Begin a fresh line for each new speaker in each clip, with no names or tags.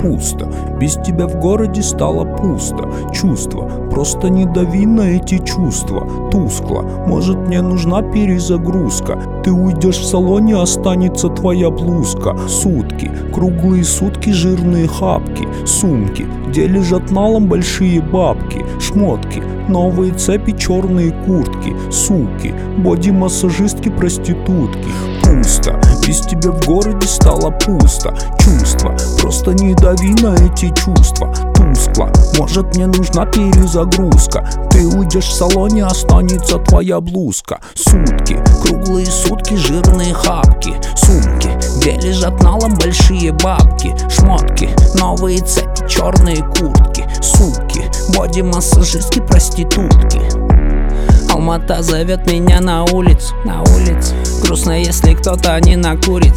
Пусто, без тебя в городе стало пусто. Чувства, просто не дави на эти чувства. Тускло, может мне нужна перезагрузка. Ты уйдешь в салоне, останется твоя блузка. Сутки, круглые сутки, жирные хапки. Сумки, где лежат налом большие бабки. Шмотки, новые цепи, черные куртки. Суки, боди-массажистки, проститутки. Пусто, без тебя в городе стало пусто. Чувства, просто не дави на эти чувства. Тускло, может мне нужна перезагрузка. Ты уйдешь в салоне, останется твоя блузка. Сутки, круглые сутки, жирные хапки. Сумки, где лежат налом большие бабки. Шмотки, новые цепи, черные куртки. Суки, боди-массажистки, проститутки. Алмата зовет меня на улицу. Грустно, если кто-то не накурит.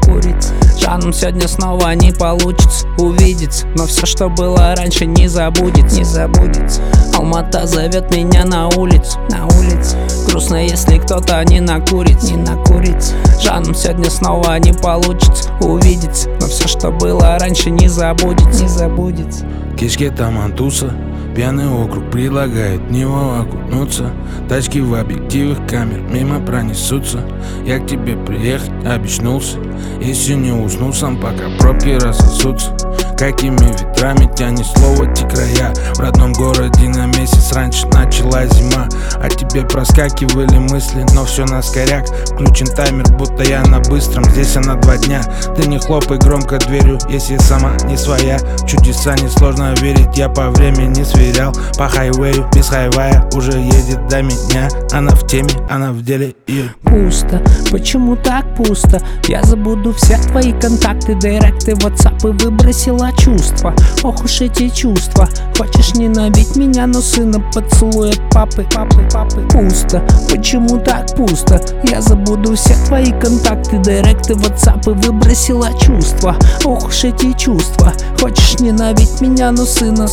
Жаном сегодня снова не получится увидеться, но все, что было раньше, не забудется. Алмата зовет меня на улицу. Грустно, если кто-то не накурит. Жаном сегодня снова не получится увидеться, но все, что было раньше, не забудется.
Кешке таман туса, пьяный округ предлагает в него окунуться. Тачки в объективах камер мимо пронесутся. Я к тебе приехать обещнулся. Если не уснул сам, пока пробки рассосутся. Какими ветрами тянет слово те края. В родном городе на месяц раньше начала зима. О тебе проскакивали мысли, но все на скоряк. Включен таймер, будто я на быстром, здесь она 2 дня. Ты не хлопай громко дверью, если сама не своя. Чудеса несложно верить, я по времени сверял. По хайвею, без хайвая, уже едет до меня. Она в теме, она в деле и...
Пусто, почему так пусто? Я забуду все твои контакты, директы, ватсапы, выбросила чувства. Ох уж эти чувства. Хочешь ненавидеть меня, но сына поцелуй от папы. Пусто, почему так пусто? Я забуду все твои контакты, директы, ватсапы, выбросила чувства. Ох уж эти чувства. Хочешь ненавидеть меня, но сына.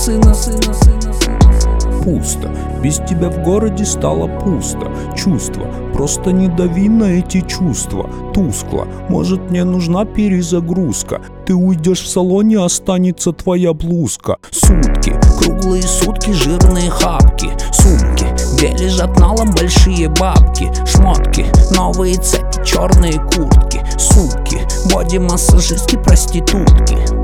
Пусто, без тебя в городе стало пусто. Чувства, просто не дави на эти чувства. Тускло, может мне нужна перезагрузка. Ты уйдешь в салоне, останется твоя блузка. Сутки, круглые сутки, жирные хапки. Сумки, где лежат налом большие бабки. Шмотки, новые цепи, черные куртки. Суки, боди-массажистки, проститутки.